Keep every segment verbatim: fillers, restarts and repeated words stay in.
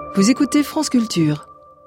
Vous écoutez France Culture.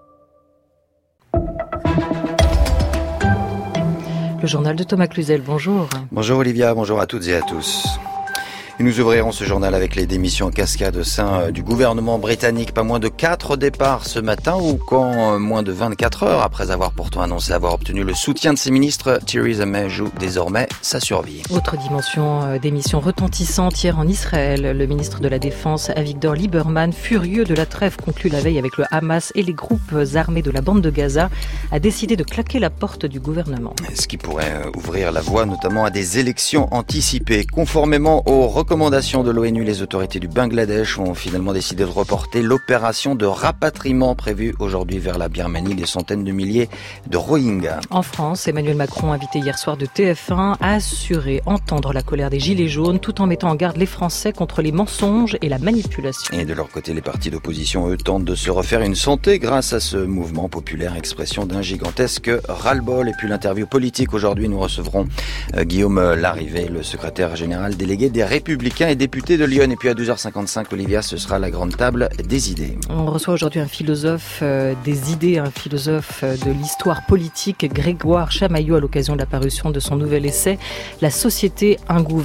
Le journal de Thomas Cluzel, bonjour. Bonjour Olivia, bonjour à toutes et à tous. Et nous ouvrirons ce journal avec les démissions en cascade au sein du gouvernement britannique. Pas moins de quatre départs ce matin ou quand moins de vingt-quatre heures après avoir pourtant annoncé avoir obtenu le soutien de ses ministres, Theresa May joue désormais sa survie. Autre dimension d'émission retentissante hier en Israël. Le ministre de la Défense, Avigdor Lieberman, furieux de la trêve conclue la veille avec le Hamas et les groupes armés de la bande de Gaza, a décidé de claquer la porte du gouvernement. Ce qui pourrait ouvrir la voie notamment à des élections anticipées. Conformément aux recommandations de l'ONU, les autorités du Bangladesh ont finalement décidé de reporter l'opération de rapatriement prévue aujourd'hui vers la Birmanie des centaines de milliers de Rohingyas. En France, Emmanuel Macron, invité hier soir de T F un, a assuré entendre la colère des Gilets jaunes tout en mettant en garde les Français contre les mensonges et la manipulation. Et de leur côté, les partis d'opposition, eux, tentent de se refaire une santé grâce à ce mouvement populaire, expression d'un gigantesque ras-le-bol. Et puis l'interview politique aujourd'hui, nous recevrons euh, Guillaume Larrivé, le secrétaire général délégué des Républicains et député de Lyon. Et puis à douze heures cinquante-cinq, Olivia, ce sera la grande table des idées. On reçoit aujourd'hui un philosophe euh, des idées, un philosophe euh, de l'histoire politique, Grégoire Chamaillot, à l'occasion de la parution de son nouvel essai « La société ingouvernable »,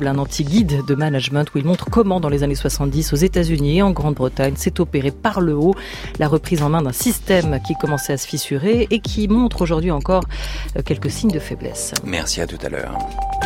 un anti-guide de management où il montre comment, dans les années soixante-dix, aux États-Unis et en Grande-Bretagne, s'est opéré par le haut la reprise en main d'un système qui commençait à se fissurer et qui montre aujourd'hui encore euh, quelques signes de faiblesse. Merci, à tout à l'heure.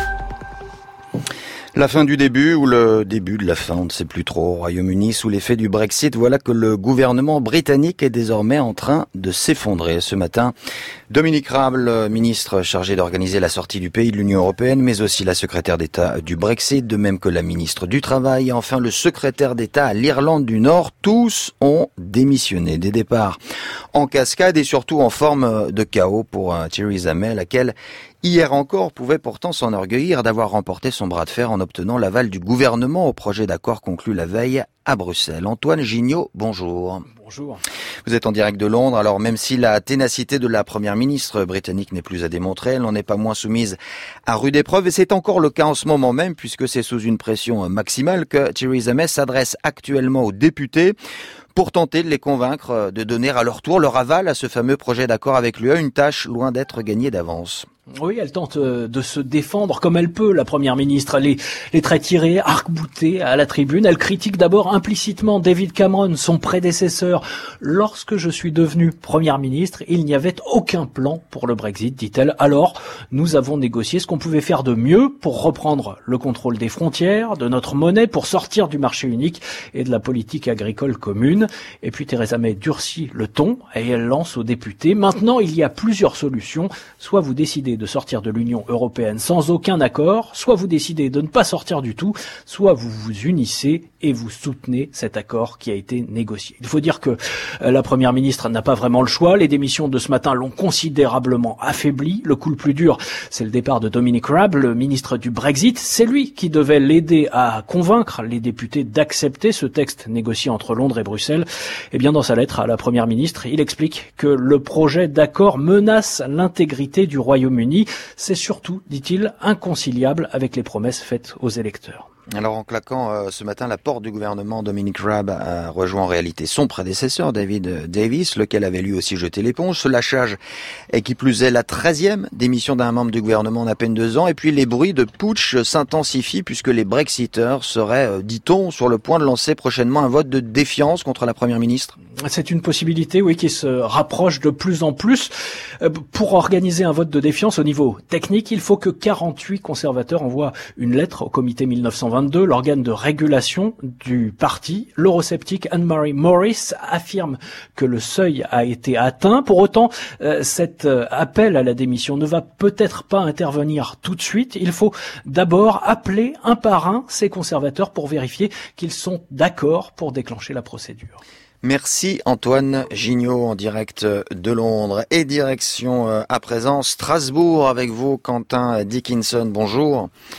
La fin du début ou le début de la fin, on ne sait plus trop. Au Royaume-Uni, sous l'effet du Brexit, voilà que le gouvernement britannique est désormais en train de s'effondrer. Ce matin, Dominic Raab, le ministre chargé d'organiser la sortie du pays de l'Union européenne, mais aussi la secrétaire d'État du Brexit, de même que la ministre du Travail et enfin le secrétaire d'État à l'Irlande du Nord, tous ont démissionné. Des départs en cascade et surtout en forme de chaos pour Theresa May, laquelle hier encore pouvait pourtant s'enorgueillir d'avoir remporté son bras de fer en obtenant l'aval du gouvernement au projet d'accord conclu la veille à Bruxelles. Antoine Gignot, bonjour. Bonjour. Vous êtes en direct de Londres. Alors même si la ténacité de la première ministre britannique n'est plus à démontrer, elle n'en est pas moins soumise à rude épreuve et c'est encore le cas en ce moment même puisque c'est sous une pression maximale que Theresa May s'adresse actuellement aux députés pour tenter de les convaincre de donner à leur tour leur aval à ce fameux projet d'accord avec l'U E, une tâche loin d'être gagnée d'avance. Oui, elle tente de se défendre comme elle peut, la première ministre. Elle est, les traits tirés, arc-boutés à la tribune. Elle critique d'abord implicitement David Cameron, son prédécesseur. Lorsque je suis devenue première ministre, il n'y avait aucun plan pour le Brexit, dit-elle. Alors, nous avons négocié ce qu'on pouvait faire de mieux pour reprendre le contrôle des frontières, de notre monnaie, pour sortir du marché unique et de la politique agricole commune. Et puis Theresa May durcit le ton et elle lance aux députés. Maintenant, il y a plusieurs solutions. Soit vous décidez de sortir de l'Union européenne sans aucun accord, soit vous décidez de ne pas sortir du tout, soit vous vous unissez et vous soutenez cet accord qui a été négocié. Il faut dire que euh, la première ministre n'a pas vraiment le choix. Les démissions de ce matin l'ont considérablement affaibli. Le coup le plus dur, c'est le départ de Dominic Raab, le ministre du Brexit. C'est lui qui devait l'aider à convaincre les députés d'accepter ce texte négocié entre Londres et Bruxelles. Eh bien, dans sa lettre à la première ministre, il explique que le projet d'accord menace l'intégrité du Royaume-Uni. C'est surtout, dit-il, inconciliable avec les promesses faites aux électeurs. Alors en claquant euh, ce matin la porte du gouvernement, Dominic Raab a rejoint en réalité son prédécesseur, David Davis, lequel avait lui aussi jeté l'éponge. Ce lâchage est qui plus est la treizième démission d'un membre du gouvernement en à peine deux ans. Et puis les bruits de putsch s'intensifient puisque les Brexiteurs seraient, euh, dit-on, sur le point de lancer prochainement un vote de défiance contre la première ministre. C'est une possibilité, oui, qui se rapproche de plus en plus. Euh, pour organiser un vote de défiance au niveau technique, il faut que quarante-huit conservateurs envoient une lettre au comité mille neuf cent vingt-deux, l'organe de régulation du parti. L'eurosceptique Anne-Marie Morris affirme que le seuil a été atteint. Pour autant, euh, cet euh, appel à la démission ne va peut-être pas intervenir tout de suite. Il faut d'abord appeler un par un ces conservateurs pour vérifier qu'ils sont d'accord pour déclencher la procédure. Merci Antoine Gignot en direct de Londres. Et direction à présent Strasbourg avec vous, Quentin Dickinson. Bonjour.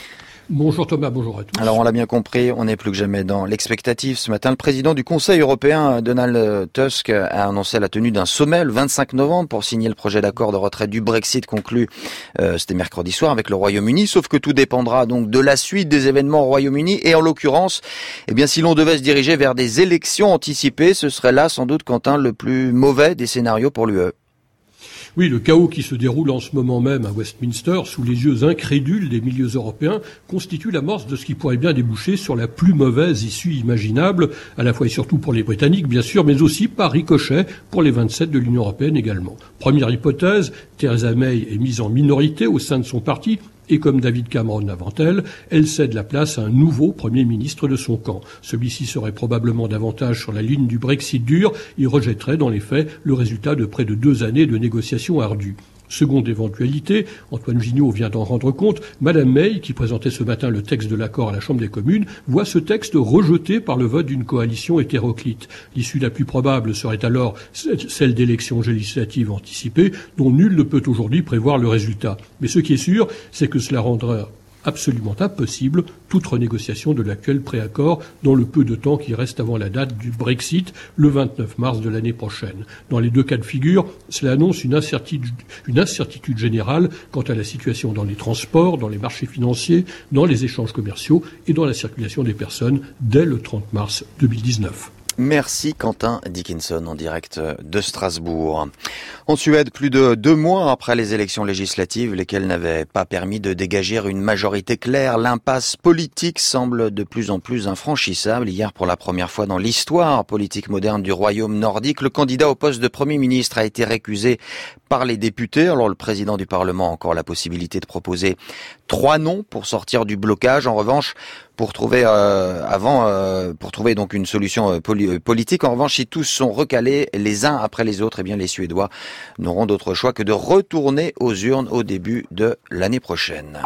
Bonjour Thomas, bonjour à tous. Alors on l'a bien compris, on est plus que jamais dans l'expectative. Ce matin, le président du Conseil européen, Donald Tusk, a annoncé la tenue d'un sommet le vingt-cinq novembre pour signer le projet d'accord de retrait du Brexit conclu, euh, c'était mercredi soir, avec le Royaume-Uni. Sauf que tout dépendra donc de la suite des événements au Royaume-Uni. Et en l'occurrence, eh bien, si l'on devait se diriger vers des élections anticipées, ce serait là sans doute, Quentin, le plus mauvais des scénarios pour l'U E. Oui, le chaos qui se déroule en ce moment même à Westminster, sous les yeux incrédules des milieux européens, constitue l'amorce de ce qui pourrait bien déboucher sur la plus mauvaise issue imaginable, à la fois et surtout pour les Britanniques, bien sûr, mais aussi par ricochet pour les vingt-sept de l'Union européenne également. Première hypothèse, Theresa May est mise en minorité au sein de son parti, et comme David Cameron avant elle, elle cède la place à un nouveau Premier ministre de son camp. Celui-ci serait probablement davantage sur la ligne du Brexit dur et rejetterait dans les faits le résultat de près de deux années de négociations ardues. Seconde éventualité, Antoine Gignot vient d'en rendre compte, Madame May, qui présentait ce matin le texte de l'accord à la Chambre des communes, voit ce texte rejeté par le vote d'une coalition hétéroclite. L'issue la plus probable serait alors celle d'élections législatives anticipées, dont nul ne peut aujourd'hui prévoir le résultat. Mais ce qui est sûr, c'est que cela rendra absolument impossible toute renégociation de l'actuel préaccord dans le peu de temps qui reste avant la date du Brexit, le vingt-neuf mars de l'année prochaine. Dans les deux cas de figure, cela annonce une incertitude, une incertitude générale quant à la situation dans les transports, dans les marchés financiers, dans les échanges commerciaux et dans la circulation des personnes dès le trente mars deux mille dix-neuf. Merci Quentin Dickinson en direct de Strasbourg. En Suède, plus de deux mois après les élections législatives, lesquelles n'avaient pas permis de dégager une majorité claire, l'impasse politique semble de plus en plus infranchissable. Hier, pour la première fois dans l'histoire politique moderne du royaume nordique, le candidat au poste de Premier ministre a été récusé par les députés. Alors le président du Parlement a encore la possibilité de proposer trois noms pour sortir du blocage. En revanche, pour trouver euh, avant euh, pour trouver donc une solution euh, poli- politique. En revanche, si tous sont recalés les uns après les autres, eh bien les Suédois n'auront d'autre choix que de retourner aux urnes au début de l'année prochaine.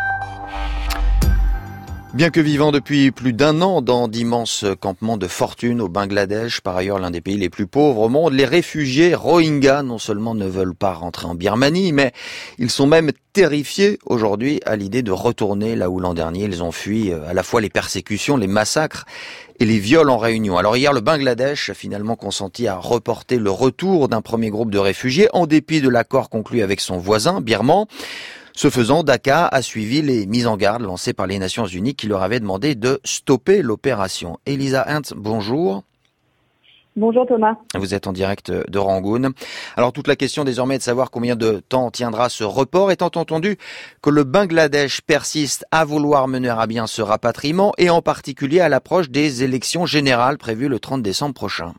Bien que vivant depuis plus d'un an dans d'immenses campements de fortune au Bangladesh, par ailleurs l'un des pays les plus pauvres au monde, les réfugiés Rohingyas non seulement ne veulent pas rentrer en Birmanie, mais ils sont même terrifiés aujourd'hui à l'idée de retourner là où l'an dernier ils ont fui à la fois les persécutions, les massacres et les viols en Réunion. Alors hier, le Bangladesh a finalement consenti à reporter le retour d'un premier groupe de réfugiés en dépit de l'accord conclu avec son voisin birman. Ce faisant, Dhaka a suivi les mises en garde lancées par les Nations Unies qui leur avaient demandé de stopper l'opération. Elisa Hintz, bonjour. Bonjour Thomas. Vous êtes en direct de Rangoon. Alors toute la question désormais est de savoir combien de temps tiendra ce report, étant entendu que le Bangladesh persiste à vouloir mener à bien ce rapatriement et en particulier à l'approche des élections générales prévues le trente décembre prochain.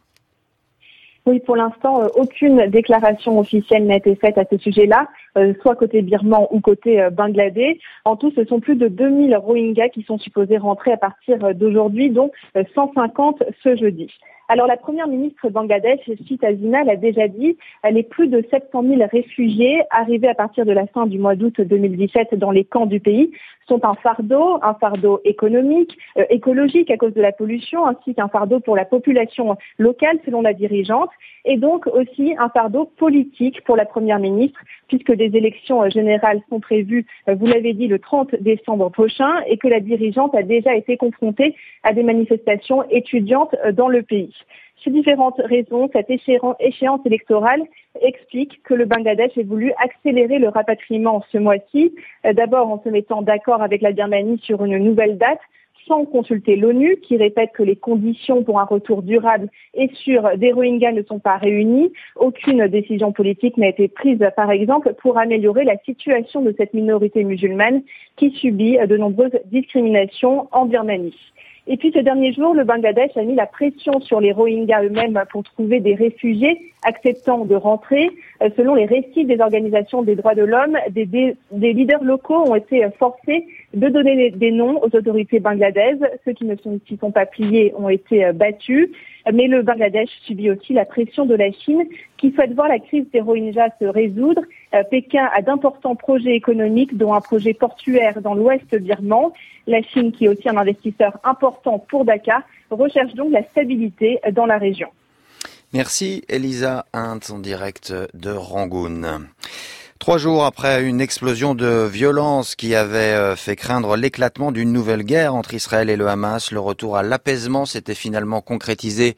Oui, pour l'instant, euh, aucune déclaration officielle n'a été faite à ce sujet-là, euh, soit côté birman ou côté euh, bangladais. En tout, ce sont plus de deux mille Rohingyas qui sont supposés rentrer à partir d'aujourd'hui, dont euh, cent cinquante ce jeudi. Alors la première ministre Bangladesh, Sheikh Hasina, l'a déjà dit, les plus de sept cent mille réfugiés arrivés à partir de la fin du mois d'août deux mille dix-sept dans les camps du pays sont un fardeau, un fardeau économique, euh, écologique à cause de la pollution, ainsi qu'un fardeau pour la population locale selon la dirigeante, et donc aussi un fardeau politique pour la première ministre, puisque des élections générales sont prévues, vous l'avez dit, le trente décembre prochain, et que la dirigeante a déjà été confrontée à des manifestations étudiantes dans le pays. Ces différentes raisons, cette échéance électorale explique que le Bangladesh ait voulu accélérer le rapatriement ce mois-ci, d'abord en se mettant d'accord avec la Birmanie sur une nouvelle date, sans consulter l'ONU, qui répète que les conditions pour un retour durable et sûr des Rohingyas ne sont pas réunies. Aucune décision politique n'a été prise, par exemple, pour améliorer la situation de cette minorité musulmane qui subit de nombreuses discriminations en Birmanie. Et puis ces derniers jours, le Bangladesh a mis la pression sur les Rohingyas eux-mêmes pour trouver des réfugiés acceptant de rentrer. Selon les récits des organisations des droits de l'homme, des, des, des leaders locaux ont été forcés de donner des noms aux autorités bangladaises. Ceux qui ne sont, qui sont pas pliés ont été battus. Mais le Bangladesh subit aussi la pression de la Chine qui souhaite voir la crise des Rohingyas se résoudre. Euh, Pékin a d'importants projets économiques, dont un projet portuaire dans l'ouest birman. La Chine, qui est aussi un investisseur important pour Dhaka, recherche donc la stabilité dans la région. Merci Elisa Hintz en direct de Rangoon. Trois jours après une explosion de violence qui avait fait craindre l'éclatement d'une nouvelle guerre entre Israël et le Hamas, le retour à l'apaisement s'était finalement concrétisé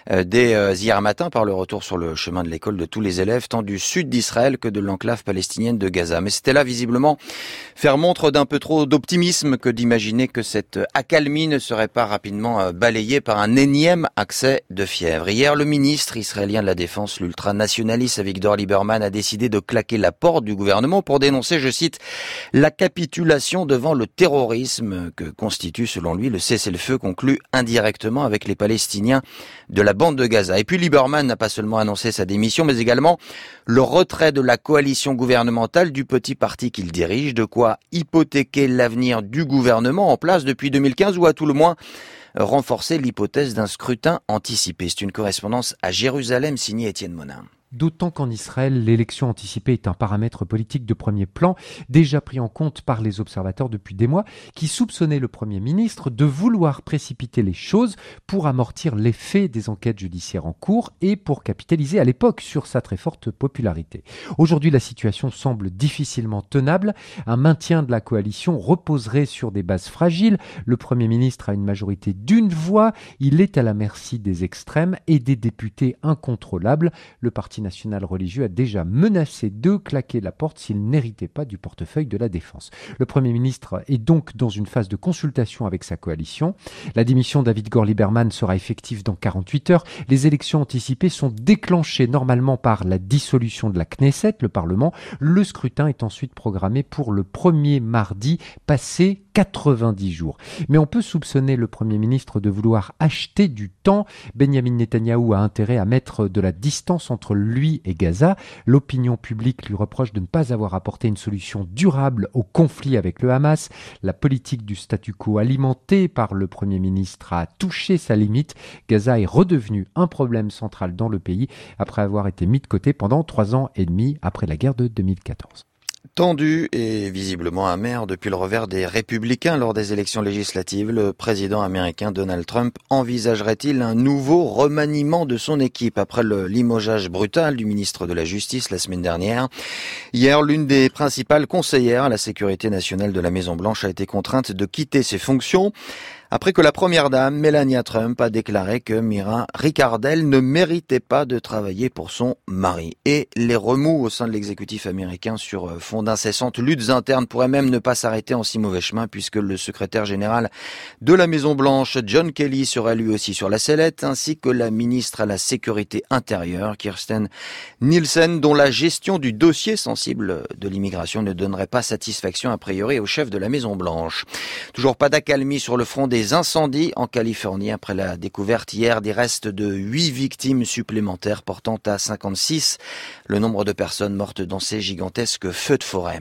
dès hier matin par le retour sur le chemin de l'école de tous les élèves, tant du sud d'Israël que de l'enclave palestinienne de Gaza. Mais c'était là visiblement faire montre d'un peu trop d'optimisme que d'imaginer que cette accalmie ne serait pas rapidement balayée par un énième accès de fièvre. Hier, le ministre israélien de la Défense, l'ultranationaliste Avigdor Lieberman, a décidé de claquer la porte du gouvernement pour dénoncer, je cite, la capitulation devant le terrorisme que constitue, selon lui, le cessez-le-feu conclu indirectement avec les Palestiniens de la bande de Gaza. Et puis Lieberman n'a pas seulement annoncé sa démission, mais également le retrait de la coalition gouvernementale du petit parti qu'il dirige, de quoi hypothéquer l'avenir du gouvernement en place depuis deux mille quinze, ou à tout le moins renforcer l'hypothèse d'un scrutin anticipé. C'est une correspondance à Jérusalem signée Étienne Monin. D'autant qu'en Israël, l'élection anticipée est un paramètre politique de premier plan, déjà pris en compte par les observateurs depuis des mois, qui soupçonnaient le Premier ministre de vouloir précipiter les choses pour amortir l'effet des enquêtes judiciaires en cours et pour capitaliser à l'époque sur sa très forte popularité. Aujourd'hui, la situation semble difficilement tenable. Un maintien de la coalition reposerait sur des bases fragiles. Le Premier ministre a une majorité d'une voix. Il est à la merci des extrêmes et des députés incontrôlables. Le parti national religieux a déjà menacé de claquer la porte s'il n'héritait pas du portefeuille de la Défense. Le Premier ministre est donc dans une phase de consultation avec sa coalition. La démission d'Avigdor Lieberman sera effective dans quarante-huit heures. Les élections anticipées sont déclenchées normalement par la dissolution de la Knesset, le Parlement. Le scrutin est ensuite programmé pour le premier mardi, passé quatre-vingt-dix jours. Mais on peut soupçonner le Premier ministre de vouloir acheter du temps. Benjamin Netanyahou a intérêt à mettre de la distance entre lui et Gaza. L'opinion publique lui reproche de ne pas avoir apporté une solution durable au conflit avec le Hamas. La politique du statu quo alimentée par le Premier ministre a touché sa limite. Gaza est redevenu un problème central dans le pays après avoir été mis de côté pendant trois ans et demi après la guerre de deux mille quatorze. Tendu et visiblement amer depuis le revers des Républicains lors des élections législatives, le président américain Donald Trump envisagerait-il un nouveau remaniement de son équipe après le limogeage brutal du ministre de la Justice la semaine dernière? Hier, l'une des principales conseillères à la sécurité nationale de la Maison-Blanche a été contrainte de quitter ses fonctions après que la première dame, Melania Trump, a déclaré que Mira Ricardel ne méritait pas de travailler pour son mari. Et les remous au sein de l'exécutif américain sur fond d'incessantes luttes internes pourraient même ne pas s'arrêter en si mauvais chemin, puisque le secrétaire général de la Maison-Blanche, John Kelly, sera lui aussi sur la sellette, ainsi que la ministre à la Sécurité intérieure, Kirstjen Nielsen, dont la gestion du dossier sensible de l'immigration ne donnerait pas satisfaction a priori au chef de la Maison-Blanche. Toujours pas d'accalmie sur le front des incendies en Californie après la découverte hier des restes de huit victimes supplémentaires, portant à cinquante-six le nombre de personnes mortes dans ces gigantesques feux de forêt.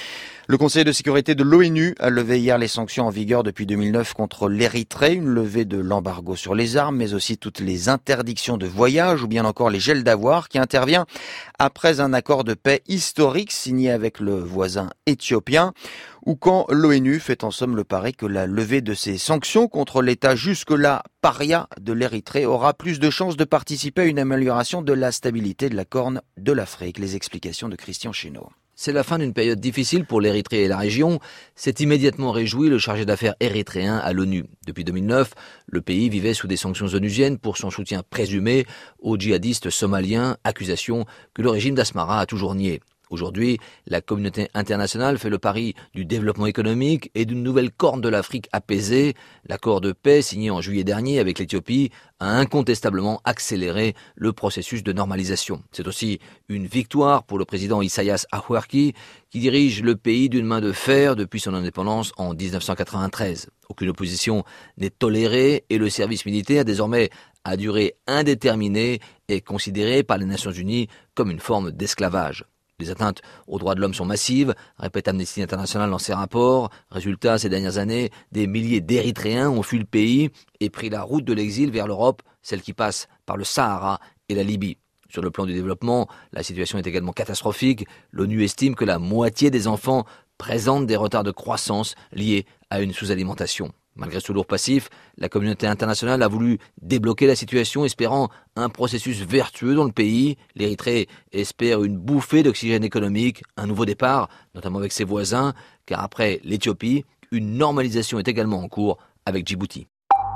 Le Conseil de sécurité de l'ONU a levé hier les sanctions en vigueur depuis deux mille neuf contre l'Érythrée, une levée de l'embargo sur les armes, mais aussi toutes les interdictions de voyage ou bien encore les gels d'avoirs, qui intervient après un accord de paix historique signé avec le voisin éthiopien, ou quand l'ONU fait en somme le pari que la levée de ces sanctions contre l'État jusque-là paria de l'Érythrée aura plus de chances de participer à une amélioration de la stabilité de la Corne de l'Afrique. Les explications de Christian Chénaud. C'est la fin d'une période difficile pour l'Érythrée et la région. S'est immédiatement réjoui le chargé d'affaires érythréen à l'ONU. Depuis deux mille neuf, le pays vivait sous des sanctions onusiennes pour son soutien présumé aux djihadistes somaliens, accusation que le régime d'Asmara a toujours niée. Aujourd'hui, la communauté internationale fait le pari du développement économique et d'une nouvelle corne de l'Afrique apaisée. L'accord de paix signé en juillet dernier avec l'Éthiopie a incontestablement accéléré le processus de normalisation. C'est aussi une victoire pour le président Isaias Afwerki, qui dirige le pays d'une main de fer depuis son indépendance en dix-neuf cent quatre-vingt-treize. Aucune opposition n'est tolérée et le service militaire, désormais à durée indéterminée, est considéré par les Nations Unies comme une forme d'esclavage. Les atteintes aux droits de l'homme sont massives, répète Amnesty International dans ses rapports. Résultat, ces dernières années, des milliers d'Érythréens ont fui le pays et pris la route de l'exil vers l'Europe, celle qui passe par le Sahara et la Libye. Sur le plan du développement, la situation est également catastrophique. L'ONU estime que la moitié des enfants présentent des retards de croissance liés à une sous-alimentation. Malgré ce lourd passif, la communauté internationale a voulu débloquer la situation, espérant un processus vertueux dans le pays. L'Érythrée espère une bouffée d'oxygène économique, un nouveau départ, notamment avec ses voisins, car après l'Éthiopie, une normalisation est également en cours avec Djibouti.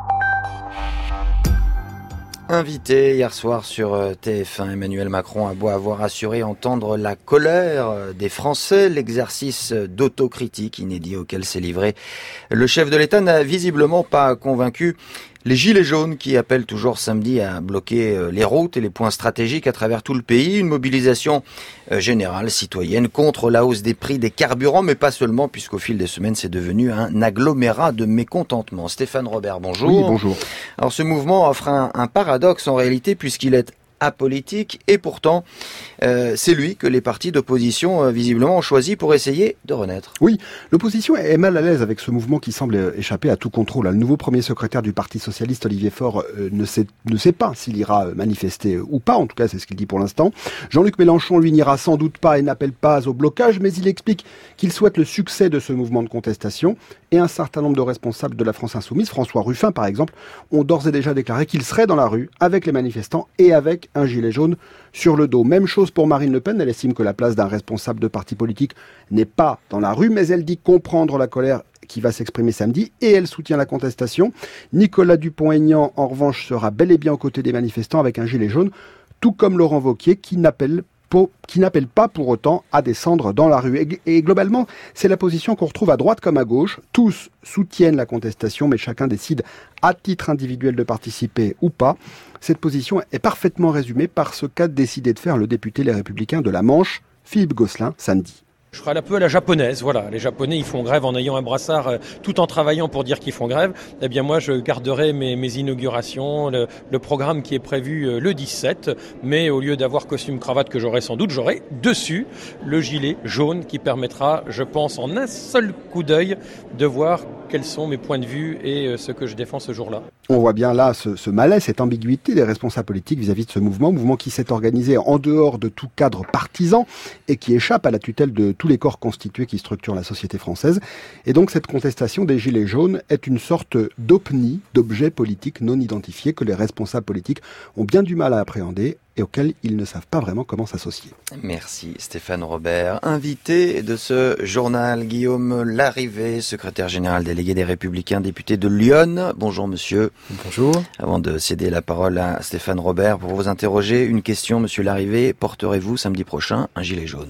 Invité hier soir sur T F un, Emmanuel Macron a beau avoir assuré entendre la colère des Français, l'exercice d'autocritique inédit auquel s'est livré le chef de l'État n'a visiblement pas convaincu les gilets jaunes qui appellent toujours samedi à bloquer les routes et les points stratégiques à travers tout le pays. Une mobilisation générale, citoyenne, contre la hausse des prix des carburants, mais pas seulement, puisqu'au fil des semaines, c'est devenu un agglomérat de mécontentement. Stéphane Robert, bonjour. Oui, bonjour. Alors ce mouvement offre un, un paradoxe en réalité, puisqu'il est apolitique et pourtant euh, c'est lui que les partis d'opposition euh, visiblement ont choisi pour essayer de renaître. Oui, l'opposition est mal à l'aise avec ce mouvement qui semble échapper à tout contrôle. Le nouveau premier secrétaire du Parti socialiste, Olivier Faure, euh, ne sait ne sait pas s'il ira manifester ou pas, en tout cas c'est ce qu'il dit pour l'instant. Jean-Luc Mélenchon, lui, n'ira sans doute pas et n'appelle pas au blocage, mais il explique qu'il souhaite le succès de ce mouvement de contestation. Et un certain nombre de responsables de la France Insoumise, François Ruffin par exemple, ont d'ores et déjà déclaré qu'ils seraient dans la rue avec les manifestants et avec un gilet jaune sur le dos. Même chose pour Marine Le Pen, elle estime que la place d'un responsable de parti politique n'est pas dans la rue, mais elle dit comprendre la colère qui va s'exprimer samedi et elle soutient la contestation. Nicolas Dupont-Aignan, en revanche, sera bel et bien aux côtés des manifestants avec un gilet jaune, tout comme Laurent Wauquiez qui n'appelle qui n'appelle pas pour autant à descendre dans la rue. Et, et globalement, c'est la position qu'on retrouve à droite comme à gauche. Tous soutiennent la contestation, mais chacun décide à titre individuel de participer ou pas. Cette position est parfaitement résumée par ce qu'a décidé de faire le député Les Républicains de la Manche, Philippe Gosselin, samedi. Je ferai un peu à la japonaise, voilà. Les Japonais, ils font grève en ayant un brassard, euh, tout en travaillant pour dire qu'ils font grève. Eh bien, moi, je garderai mes, mes inaugurations, le, le programme qui est prévu euh, le dix-sept. Mais au lieu d'avoir costume cravate que j'aurai sans doute, j'aurai dessus le gilet jaune qui permettra, je pense, en un seul coup d'œil, de voir quels sont mes points de vue et euh, ce que je défends ce jour-là. On voit bien là ce, ce malaise, cette ambiguïté des responsables politiques vis-à-vis de ce mouvement, mouvement qui s'est organisé en dehors de tout cadre partisan et qui échappe à la tutelle de tous les corps constitués qui structurent la société française. Et donc cette contestation des Gilets jaunes est une sorte d'O P N I, d'objet politique non identifié, que les responsables politiques ont bien du mal à appréhender et auxquels ils ne savent pas vraiment comment s'associer. Merci Stéphane Robert. Invité de ce journal, Guillaume Larrivé, secrétaire général délégué des Républicains, député de Lyon. Bonjour monsieur. Bonjour. Avant de céder la parole à Stéphane Robert pour vous interroger, une question monsieur Larrivé. Porterez-vous samedi prochain un gilet jaune ?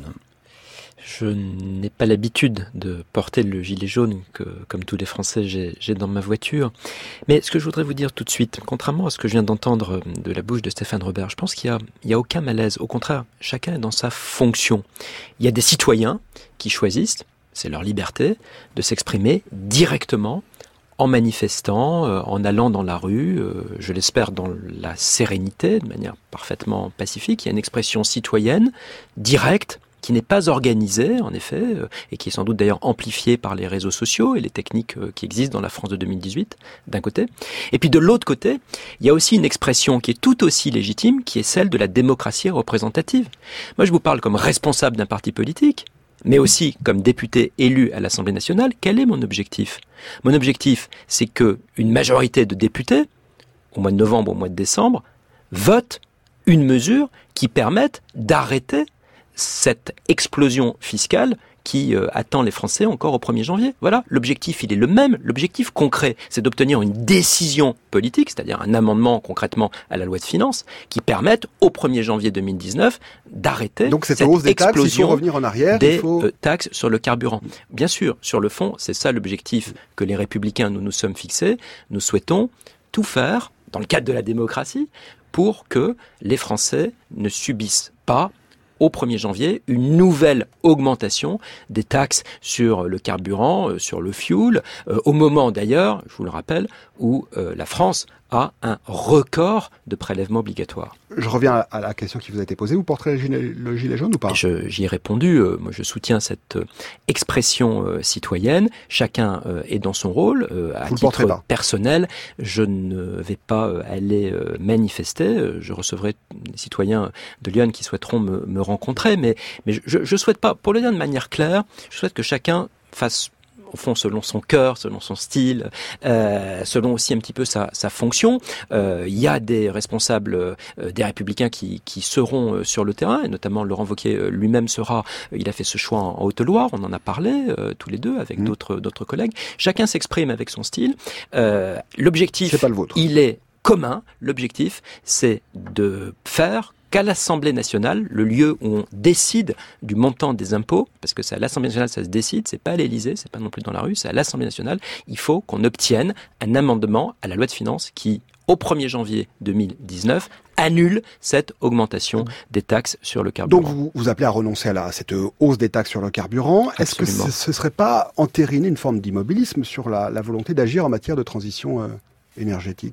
Je n'ai pas l'habitude de porter le gilet jaune que, comme tous les Français, j'ai, j'ai dans ma voiture. Mais ce que je voudrais vous dire tout de suite, contrairement à ce que je viens d'entendre de la bouche de Stéphane Robert, je pense qu'il y a, il y a aucun malaise. Au contraire, chacun est dans sa fonction. Il y a des citoyens qui choisissent, c'est leur liberté, de s'exprimer directement en manifestant, euh, en allant dans la rue, euh, je l'espère dans la sérénité, de manière parfaitement pacifique. Il y a une expression citoyenne, directe, qui n'est pas organisée, en effet, euh, et qui est sans doute d'ailleurs amplifiée par les réseaux sociaux et les techniques euh, qui existent dans la France de deux mille dix-huit, d'un côté. Et puis de l'autre côté, il y a aussi une expression qui est tout aussi légitime, qui est celle de la démocratie représentative. Moi, je vous parle comme responsable d'un parti politique, mais aussi comme député élu à l'Assemblée nationale. Quel est mon objectif ? Mon objectif, c'est que une majorité de députés, au mois de novembre, au mois de décembre, votent une mesure qui permette d'arrêter cette explosion fiscale qui euh, attend les Français encore au premier janvier. Voilà, l'objectif, il est le même. L'objectif concret, c'est d'obtenir une décision politique, c'est-à-dire un amendement concrètement à la loi de finances, qui permette au premier janvier deux mille dix-neuf d'arrêter Donc cette, cette hausse des explosion taxes, il faut revenir en arrière, des il faut... euh, taxes sur le carburant. Bien sûr, sur le fond, c'est ça l'objectif que les Républicains, nous nous sommes fixés. Nous souhaitons tout faire, dans le cadre de la démocratie, pour que les Français ne subissent pas au premier janvier, une nouvelle augmentation des taxes sur le carburant, sur le fuel, euh, au moment d'ailleurs, je vous le rappelle, où euh, la France a un record de prélèvements obligatoires. Je reviens à la question qui vous a été posée. Vous porterez le gilet, le gilet jaune ou pas ? je, J'y ai répondu. Euh, moi, je soutiens cette euh, expression euh, citoyenne. Chacun euh, est dans son rôle. Euh, à titre personnel, je ne vais pas euh, aller euh, manifester. Euh, je recevrai des citoyens de Lyon qui souhaiteront me, me rencontrer. Mais, mais je ne souhaite pas, pour le dire de manière claire, je souhaite que chacun fasse au fond, selon son cœur, selon son style, euh, selon aussi un petit peu sa, sa fonction. Euh, il y a des responsables euh, des Républicains qui, qui seront euh, sur le terrain, et notamment Laurent Wauquiez euh, lui-même sera. Euh, il a fait ce choix en, en Haute-Loire. On en a parlé euh, tous les deux avec mmh. d'autres d'autres collègues. Chacun s'exprime avec son style. Euh, l'objectif, c'est pas le vôtre. Il est commun. L'objectif, c'est de faire qu'à l'Assemblée nationale, le lieu où on décide du montant des impôts, parce que c'est à l'Assemblée nationale ça se décide, c'est pas à l'Élysée, c'est pas non plus dans la rue, c'est à l'Assemblée nationale, il faut qu'on obtienne un amendement à la loi de finances qui, au premier janvier deux mille dix-neuf, annule cette augmentation des taxes sur le carburant. Donc vous, vous appelez à renoncer à, la, à cette hausse des taxes sur le carburant. Est-ce que ce ne serait pas entériner une forme d'immobilisme sur la, la volonté d'agir en matière de transition euh, énergétique ?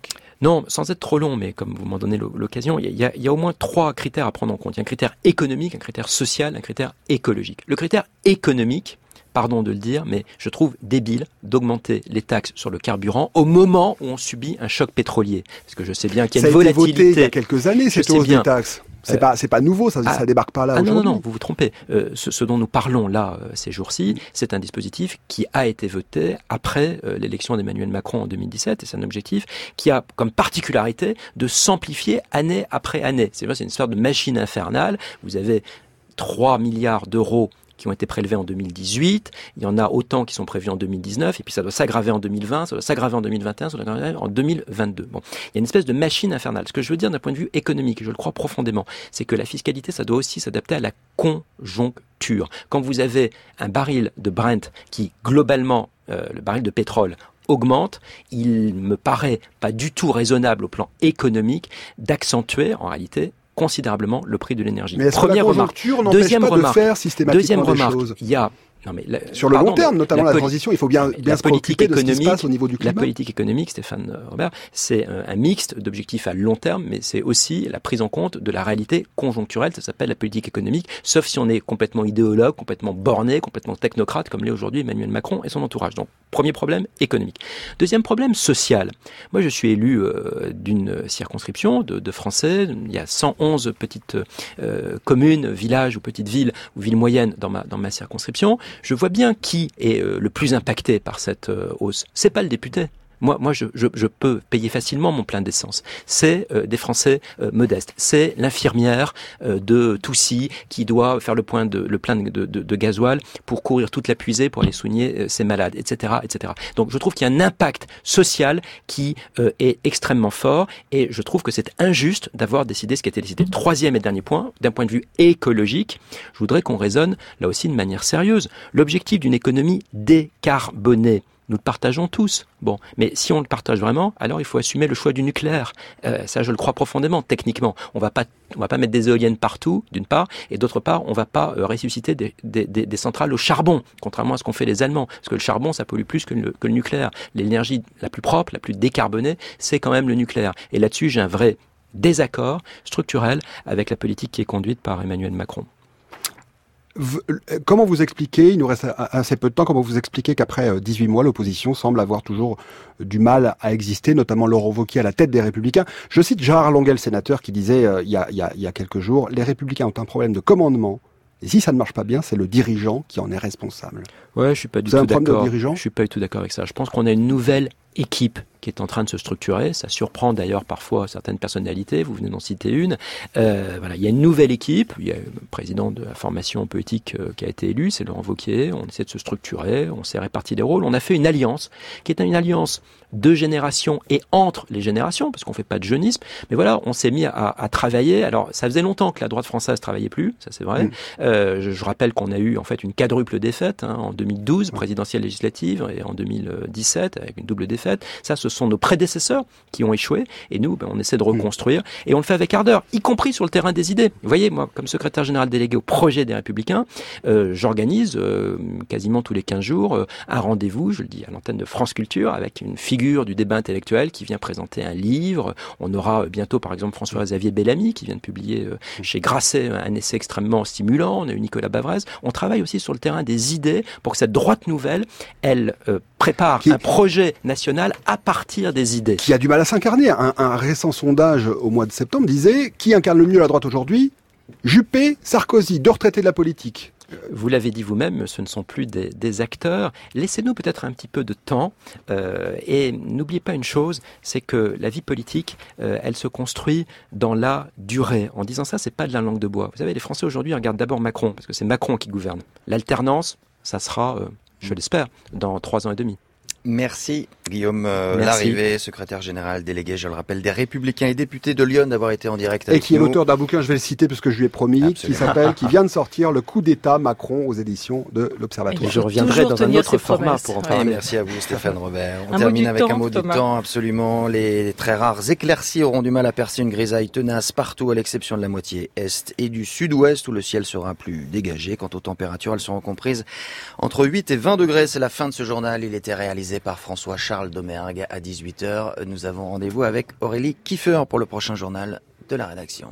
Non, sans être trop long, mais comme vous m'en donnez l'occasion, il y, a, il y a au moins trois critères à prendre en compte. Il y a un critère économique, un critère social, un critère écologique. Le critère économique, pardon de le dire, mais je trouve débile d'augmenter les taxes sur le carburant au moment où on subit un choc pétrolier. Parce que je sais bien qu'il y a une volatilité. Ça a été voté il y a quelques années, cette hausse des taxes. C'est euh, pas, c'est pas nouveau, ça, ah, ça débarque pas là ah aujourd'hui. Non, non, non, vous vous trompez. Euh, ce, ce dont nous parlons là, euh, ces jours-ci, c'est un dispositif qui a été voté après euh, l'élection d'Emmanuel Macron en deux mille dix-sept, et c'est un objectif qui a comme particularité de s'amplifier année après année. C'est vrai, c'est une sorte de machine infernale. Vous avez trois milliards d'euros qui ont été prélevés en deux mille dix-huit, il y en a autant qui sont prévus en deux mille dix-neuf, et puis ça doit s'aggraver en deux mille vingt, ça doit s'aggraver en deux mille vingt et un, ça doit s'aggraver en deux mille vingt-deux. Bon, il y a une espèce de machine infernale. Ce que je veux dire d'un point de vue économique, je le crois profondément, c'est que la fiscalité, ça doit aussi s'adapter à la conjoncture. Quand vous avez un baril de Brent qui, globalement, euh, le baril de pétrole, augmente, il me paraît pas du tout raisonnable au plan économique d'accentuer, en réalité, considérablement le prix de l'énergie. Mais est-ce Première que la conjoncture n'empêche pas remarque, de faire systématiquement deuxième des remarque, choses il y a Non mais la, sur le pardon, long terme, notamment la, la transition, il faut bien, bien se préoccuper de ce qui se passe au niveau du climat. La politique économique, Stéphane Robert, c'est un, un mixte d'objectifs à long terme, mais c'est aussi la prise en compte de la réalité conjoncturelle. Ça s'appelle la politique économique, sauf si on est complètement idéologue, complètement borné, complètement technocrate, comme l'est aujourd'hui Emmanuel Macron et son entourage. Donc, premier problème économique. Deuxième problème social. Moi, je suis élu euh, d'une circonscription de, de Français. Il y a cent onze petites euh, communes, villages ou petites villes ou villes moyennes dans ma, dans ma circonscription. Je vois bien qui est euh, le plus impacté par cette euh, hausse. C'est pas le député. Moi, moi, je, je, je peux payer facilement mon plein d'essence. C'est euh, des Français euh, modestes. C'est l'infirmière euh, de Toussy qui doit faire le, point de, le plein de, de, de gasoil pour courir toute la puisée pour aller soigner euh, ses malades, et cetera, et cetera. Donc, je trouve qu'il y a un impact social qui euh, est extrêmement fort, et je trouve que c'est injuste d'avoir décidé ce qui a été décidé. Troisième et dernier point, d'un point de vue écologique, je voudrais qu'on raisonne là aussi de manière sérieuse. L'objectif d'une économie décarbonée, nous le partageons tous. Bon, mais si on le partage vraiment, alors il faut assumer le choix du nucléaire. Euh, ça, je le crois profondément, techniquement. On va pas, on va pas mettre des éoliennes partout, d'une part, et d'autre part, on va pas euh, ressusciter des, des, des, des centrales au charbon, contrairement à ce qu'ont fait les Allemands. Parce que le charbon, ça pollue plus que le, que le nucléaire. L'énergie la plus propre, la plus décarbonée, c'est quand même le nucléaire. Et là-dessus, j'ai un vrai désaccord structurel avec la politique qui est conduite par Emmanuel Macron. Comment vous expliquez, il nous reste assez peu de temps, comment vous expliquez qu'après dix-huit mois, l'opposition semble avoir toujours du mal à exister, notamment Laurent Wauquiez à la tête des Républicains. Je cite Gérard Longuet, sénateur, qui disait euh, il, y a, il, y a, il y a quelques jours, les Républicains ont un problème de commandement, et si ça ne marche pas bien, c'est le dirigeant qui en est responsable. Ouais, je suis pas du tout d'accord. Je suis pas du tout d'accord avec ça. Je pense qu'on a une nouvelle équipe qui est en train de se structurer. Ça surprend d'ailleurs parfois certaines personnalités. Vous venez d'en citer une. Euh, voilà, il y a une nouvelle équipe. Il y a le président de la formation politique euh, qui a été élu, c'est Laurent Wauquiez. On essaie de se structurer. On s'est réparti les rôles. On a fait une alliance qui est une alliance de générations et entre les générations, parce qu'on fait pas de jeunisme. Mais voilà, on s'est mis à, à travailler. Alors, ça faisait longtemps que la droite française travaillait plus. Ça, c'est vrai. Mmh. Euh, je, je rappelle qu'on a eu en fait une quadruple défaite hein, en deux mille douze, présidentielle législative, et en deux mille dix-sept avec une double défaite. Ça, ce sont nos prédécesseurs qui ont échoué, et nous, ben, on essaie de reconstruire, et on le fait avec ardeur, y compris sur le terrain des idées. Vous voyez, moi, comme secrétaire général délégué au projet des Républicains, euh, j'organise euh, quasiment tous les quinze jours euh, un rendez-vous, je le dis à l'antenne de France Culture, avec une figure du débat intellectuel qui vient présenter un livre. On aura bientôt, par exemple, François-Xavier Bellamy, qui vient de publier euh, chez Grasset un essai extrêmement stimulant. On a eu Nicolas Bavrez. On travaille aussi sur le terrain des idées pour que cette droite nouvelle, elle euh, prépare qui, un projet national à partir des idées. Qui a du mal à s'incarner. Un, un récent sondage au mois de septembre disait qui incarne le mieux la droite aujourd'hui ? Juppé, Sarkozy, deux retraités de la politique. Vous l'avez dit vous-même, ce ne sont plus des, des acteurs. Laissez-nous peut-être un petit peu de temps euh, et n'oubliez pas une chose, c'est que la vie politique, euh, elle se construit dans la durée. En disant ça, c'est pas de la langue de bois. Vous savez, les Français aujourd'hui regardent d'abord Macron, parce que c'est Macron qui gouverne. L'alternance, ça sera, euh, je l'espère, dans trois ans et demi. Merci Guillaume euh, Larrivé, secrétaire général délégué, je le rappelle, des Républicains et député de Lyon, d'avoir été en direct avec nous. Et qui est l'auteur d'un bouquin, je vais le citer parce que je lui ai promis, Absolument. qui s'appelle, qui vient de sortir, Le coup d'État Macron aux éditions de l'Observatoire. Je reviendrai dans un autre format pour en parler. Et merci à vous Stéphane Robert. On un termine avec temps, un mot du Thomas. temps, absolument. Les très rares éclaircies auront du mal à percer une grisaille tenace partout, à l'exception de la moitié est et du sud-ouest où le ciel sera plus dégagé. Quant aux températures, elles seront comprises entre huit et vingt degrés. C'est la fin de ce journal. Il était réalisé par François Charles. Charles Domergue à dix-huit heures. Nous avons rendez-vous avec Aurélie Kiefer pour le prochain journal de la rédaction.